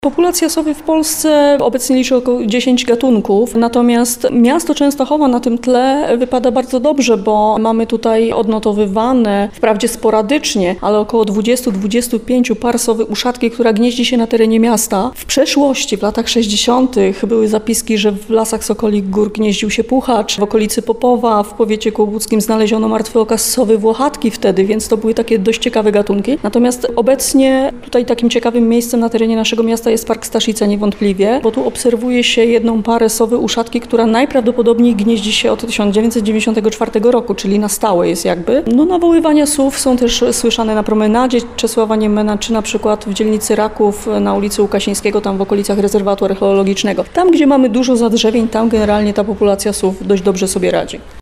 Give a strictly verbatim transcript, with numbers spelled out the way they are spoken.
Populacja sowy w Polsce obecnie liczy około dziesięć gatunków, natomiast miasto Częstochowa na tym tle wypada bardzo dobrze, bo mamy tutaj odnotowywane, wprawdzie sporadycznie, ale około dwadzieścia do dwudziestu pięciu par sowy uszatkiej, która gnieździ się na terenie miasta. W przeszłości, w latach sześćdziesiątych były zapiski, że w lasach Sokolich Gór gnieździł się puchacz, w okolicy Popowa, w powiecie kłobuckim znaleziono martwy okaz sowy włochatki wtedy, więc to były takie dość ciekawe gatunki. Natomiast obecnie tutaj takim ciekawym miejscem na terenie naszego miasta jest Park Staszica niewątpliwie, bo tu obserwuje się jedną parę sowy uszatki, która najprawdopodobniej gnieździ się od tysiąc dziewięćset dziewięćdziesiątego czwartego roku, czyli na stałe jest jakby. No nawoływania słów są też słyszane na promenadzie Czesława Niemena, czy na przykład w dzielnicy Raków na ulicy Łukasińskiego, tam w okolicach rezerwatu archeologicznego. Tam, gdzie mamy dużo zadrzewień, tam generalnie ta populacja słów dość dobrze sobie radzi.